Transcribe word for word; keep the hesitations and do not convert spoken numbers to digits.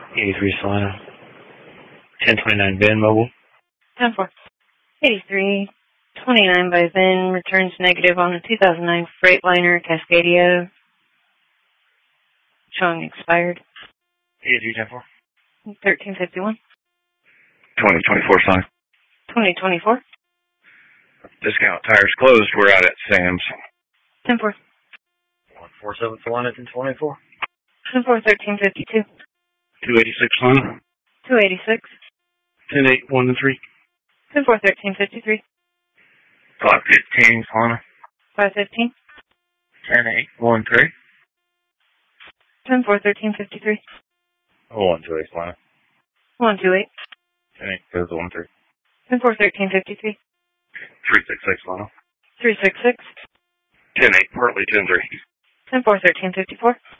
eighty-three Solana. ten twenty-nine Ben Mobile. ten four. eighty-three twenty-nine by Ben returns negative on the two thousand nine Freightliner Cascadia. Showing expired. eighty-three ten four. thirteen fifty-one. twenty twenty-four Solana. twenty twenty-four. Discount tires closed. We're out at Sam's. ten four. one forty-seven Solana ten twenty-four. ten four thirteen fifty-two. two eighty-six Solana. two eighty-six. ten eight one three. ten four thirteen fifty-three. five fifteen Solana. five fifteen. ten eight one three. ten four thirteen fifty-three. one two eight Solana. one two eight. ten eight goes one three. ten four thirteen fifty-three. three six six Solana. three six six. ten eight partly ten three. ten four thirteen fifty-four.